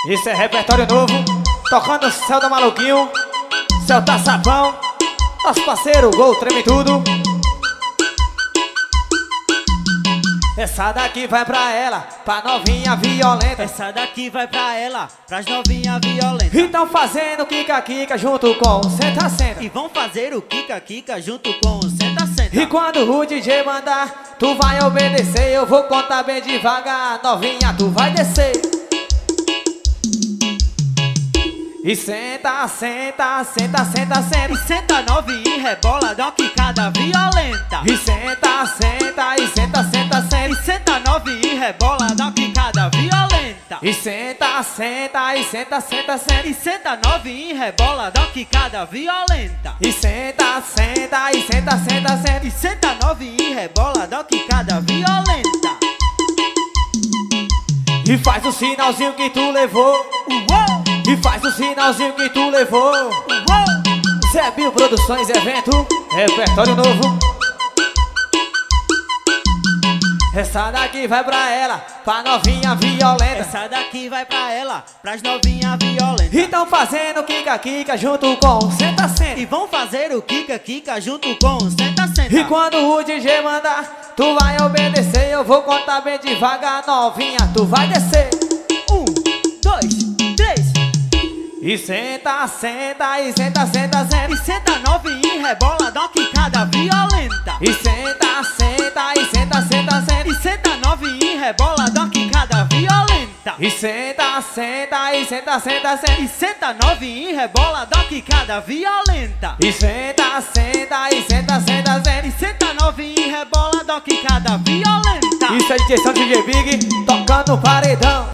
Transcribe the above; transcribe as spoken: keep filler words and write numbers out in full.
Isso é repertório novo, tocando o céu da maluquinho, céu tá sabão, nosso parceiro Gol treme tudo. Essa daqui vai pra ela, pra novinha violenta. Essa daqui vai pra ela, pras novinha violenta. E tão fazendo kika-kika junto com o senta-senta. E vão fazer o kika-kika junto com o senta-senta. E quando o D J mandar, tu vai obedecer. Eu vou contar bem devagar, novinha, tu vai descer. E senta, senta, senta, senta, senta. E senta novinha e rebola, dá uma quicada violenta. E senta, senta, e senta, senta, senta. E senta novinha e rebola, dá uma quicada violenta. E senta, senta, e senta, senta, senta. E senta novinha e rebola, dá uma quicada violenta. E senta, senta, e senta, senta, senta. E senta novinha e rebola, dá uma quicada violenta. E faz o sinalzinho que tu levou. Uou! E faz o sinalzinho que tu levou. Uou! Zé Bill Produções Evento, repertório novo. Essa daqui vai pra ela, pra novinha violenta. Essa daqui vai pra ela, pras novinha violenta. E tão fazendo kika-kika junto com o senta-senta. E vão fazer o kika-kika junto com o senta-senta. E quando o D J mandar, tu vai obedecer. Eu vou contar bem devagar, novinha, tu vai descer. Um, dois, três. E senta, senta, e senta, senta, senta. E senta novinha e rebola, dá uma quicada violenta. E senta, senta, e senta, senta, senta. E senta novinha e rebola, dá uma quicada violenta. E senta, senta, e senta, senta, senta. E senta novinha e rebola, dá uma quicada violenta. E senta, senta, e senta, senta, senta. E senta novinha e rebola, dá uma quicada violenta. Isso é D J Santos, D J Big, tocando paredão.